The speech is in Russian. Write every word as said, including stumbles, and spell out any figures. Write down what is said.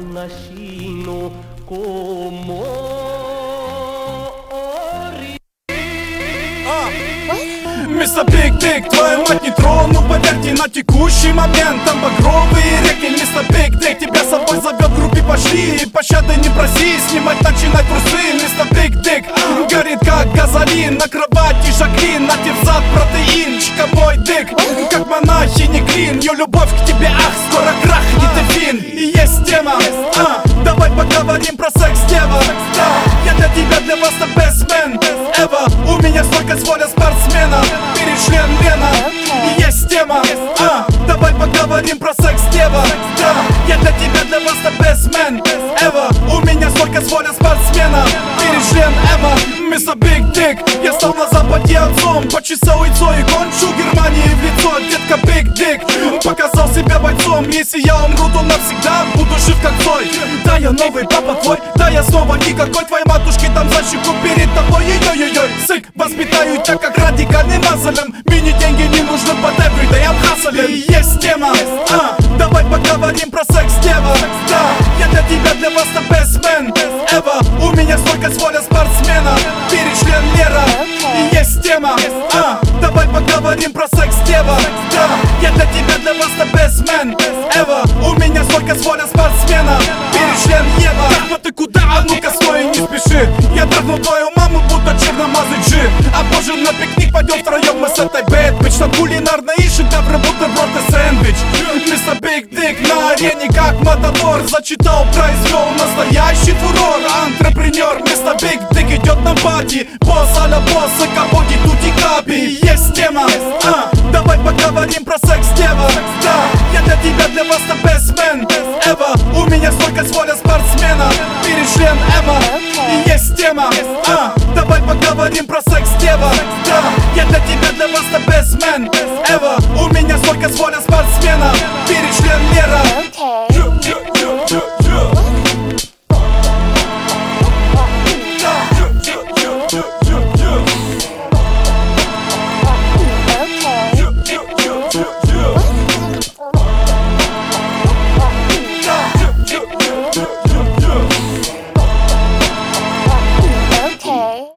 nascino como Мистер Биг Дик, твою мать не трону, поверьте, на текущий момент там багровые реки. Мистер Биг Дик, тебя с собой зовет в группе, пошли, пощады не проси, снимать начинать трусы. Мистер Биг Дик горит как газолин, на кровати Жаклин, на тебе взад протеин. Чика мой дик, как монахи не клин, ее любовь к тебе, ах, скоро крахнет эфин. И есть тема, а, давай поговорим про секс, дева. Я для тебя, для вас the best man ever. У меня столько воля спортсмена, перечлен Лена. И есть тема, а, давай поговорим про секс, дева. Да, я для тебя, для вас the best man ever. У меня столько воля спортсмена, перечлен Эва. Мистер Биг Дик, я стал на западе отцом, почесал яйцо и кончу Германии в лицо. Детка Биг Дик показал себя бойцом. Если я умру, то навсегда буду жив как Цой. Да, я новый папа твой, да, я снова никакой. Твоей матушки там за щеку перед тобой. Ой-ой-ой, сык, воспитаю тебя как радикальным мазалем. Мини-деньги не нужны под everyday, I'm hustling. И есть тема, а, давай поговорим про секс, дева. Да, я для тебя, для вас the best man ever. У меня столько воля спортсмена, перечлен Лера. И есть тема, а, давай поговорим про секс, дева. Да, я для тебя, для вас the best man ever. У меня столько воля спортсмена, перечлен Ева. Так, вот ты куда? А ну-ка, стой, не спеши. Я трахну твою маму, будто черномазый джин. А позже на пикник пойдем втроем мы с этой бэд бич. Там кулинарные шедевры, бутерброд и сэндвич. Мистер Биг Дик на арене как матадор. Зачитал, произвел настоящий фурор. Антрепренер, мистер Биг Дик идет на пати. Босс а-ля босс, капоти, тути капи. Есть тема, а, давай поговорим про секс, дева. Да, я для тебя, для вас the best man ever. У меня столько воля спортсмена, перечлен Эва. И есть тема, а, давай поговорим про секс, дева. Да, я для тебя, для вас the best man ever. У меня столько воля спортсмена, перечлен Лера. Okay.